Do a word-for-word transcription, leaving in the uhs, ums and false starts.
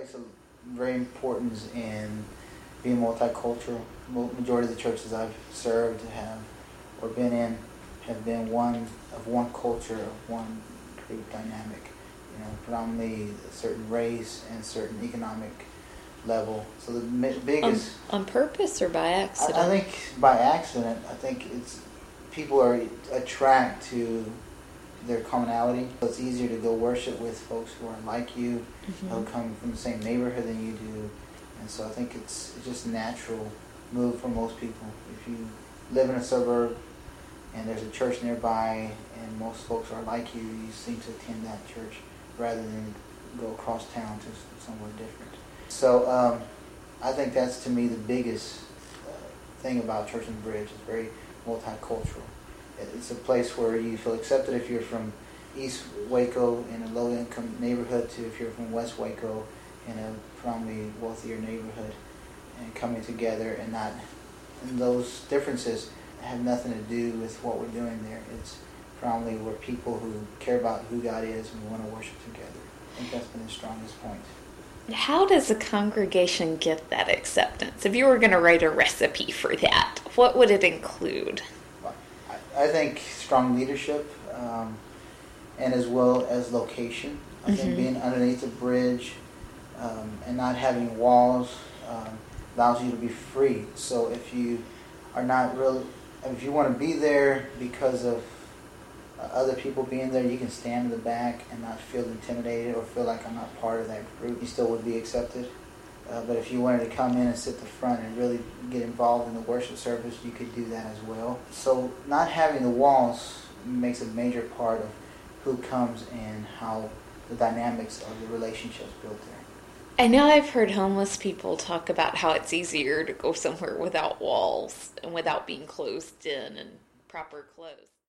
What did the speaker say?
place a very importance in being multicultural. Majority of the churches I've served have or been in have been one of one culture, of one group dynamic. You know, predominantly a certain race and certain economic level. So the biggest on, on purpose or by accident? I, I think by accident. I think it's people are attracted to their commonality. So it's easier to go worship with folks who are like you, mm-hmm. who come from the same neighborhood than you do. And so I think it's, it's just a natural move for most people. If you live in a suburb and there's a church nearby and most folks are like you, you seem to attend that church rather than go across town to somewhere different. So um, I think that's, to me, the biggest uh, thing about Church on the Bridge. It's very multicultural. It's a place where you feel accepted if you're from East Waco in a low-income neighborhood to if you're from West Waco in a probably wealthier neighborhood, and coming together and not, and those differences have nothing to do with what we're doing there. It's probably we're people who care about who God is and we want to worship together. I think that's been the strongest point. How does a congregation get that acceptance? If you were going to write a recipe for that, what would it include? Well, I, I think strong leadership, um, and as well as location. I mm-hmm. think being underneath the bridge um, and not having walls um, allows you to be free. So if you are not really, if you want to be there because of uh, other people being there, you can stand in the back and not feel intimidated or feel like I'm not part of that group. You still would be accepted. Uh, but if you wanted to come in and sit at the front and really get involved in the worship service, you could do that as well. So not having the walls makes a major part of who comes and how the dynamics of the relationships built there. I know I've heard homeless people talk about how it's easier to go somewhere without walls and without being closed in and proper clothes.